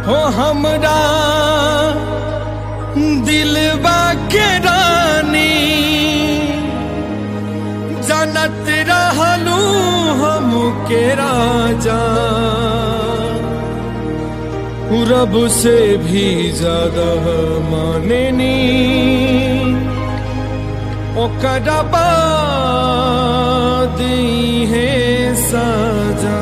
हो हमरा दिलवा के रानी जानत रहलू हम के राजा रब से भी ज्यादा मानेनी ओकरा बाद है सजा।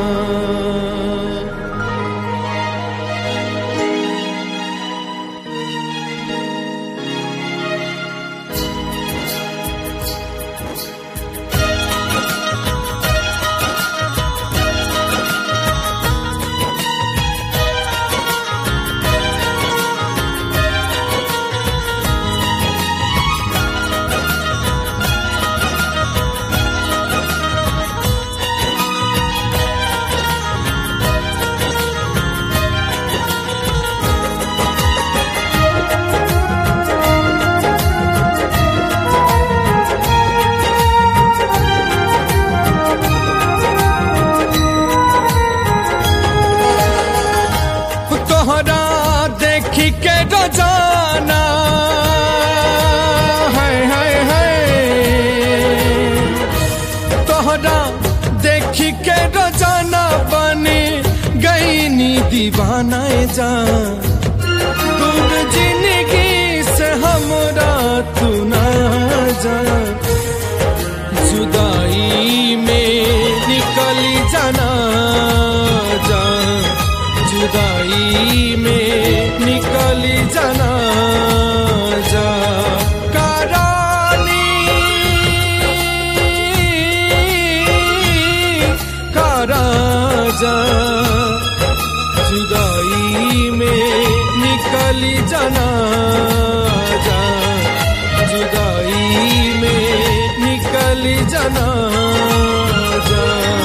तोहरा देखी के रोजाना है तोहरा देखी के रोजाना बने गई नी दीवाना जा दूर जिंदगी से हमरा तू ना जा जुदाई में निकली जाना जा जुदाई में निकली जाना जा करानी का राजा जुदाई में निकली जाना जा जुदाई में निकली जाना जा।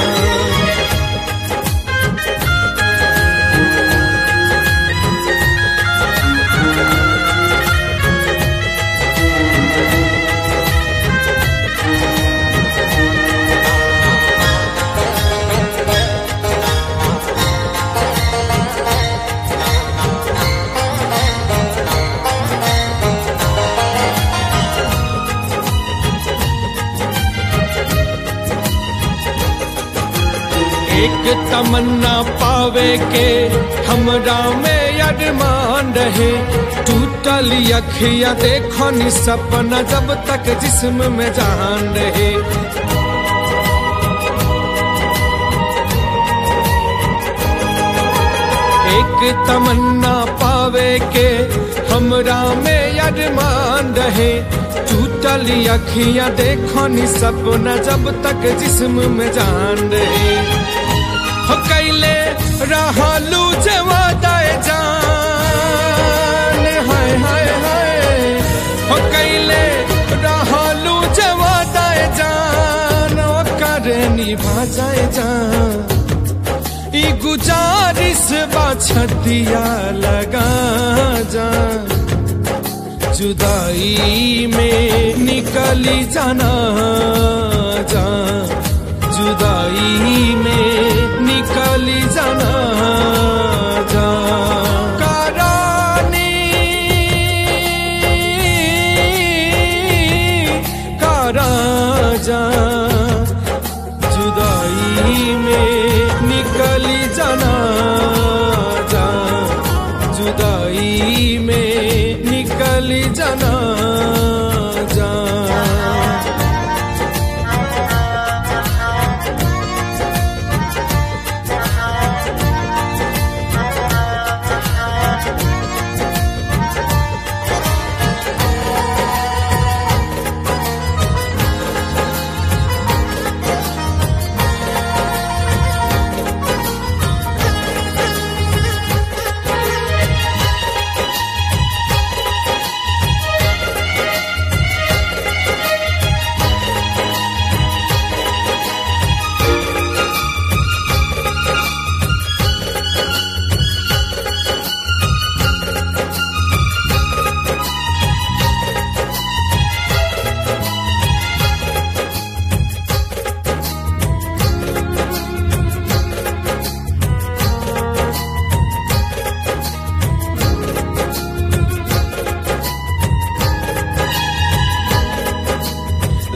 एक तमन्ना पावे के हमरा में अरमान रहे टूटल अखिया देखो नि सपना जब तक जिस्म में जान रहे। एक तमन्ना पावे के हमरा में अरमान रहे टूटल अखिया देखो नि सपना जब तक जिस्म में जान रहे। हो कैले रहलू जे वादाए जान हाय हाय हाय हो कैले रहलू जे वादाए जान ओकर निभा जाए जान ई गुजारिश बा छतिया लगा जा जुदाई में निकली जाना जा जुदाई में निकली जाना जा करानी का राजा जुदाई में निकली जाना जा जुदाई में निकली जाना जा।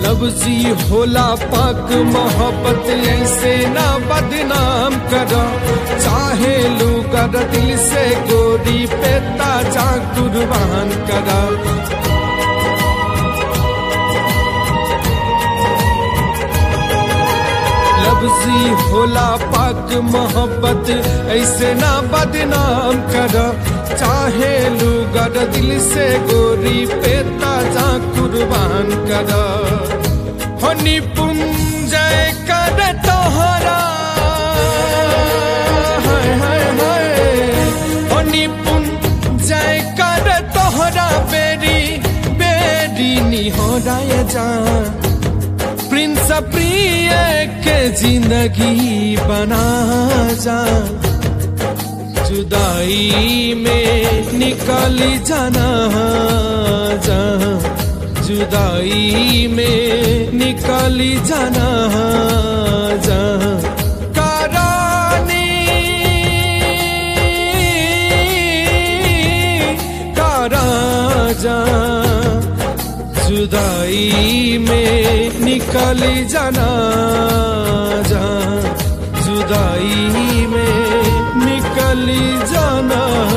लफ्जी होला पाक मोहब्बत से ना बदनाम करा, चाहे लूगा दिल से गोरी पे ताजा कुर्बान करा। लफ्जी होला पाक मोहब्बत ऐसे ना बदनाम करा, चाहे लूगा दिल से गोरी पे ताजा कुर्बान करा। हो निपुंजय कर तोहरा, हाय हाय हाय, हो निपुंजय कर तोहरा बेरी बेरी निहोराए जा। प्रिंस प्रिय के जिंदगी बना जा, जुदाई में निकल जाना जा, जुदाई में निकल जाना जा। करानी करा जा, जुदाई में निकल जाना जा, जुदाई में निकल जाना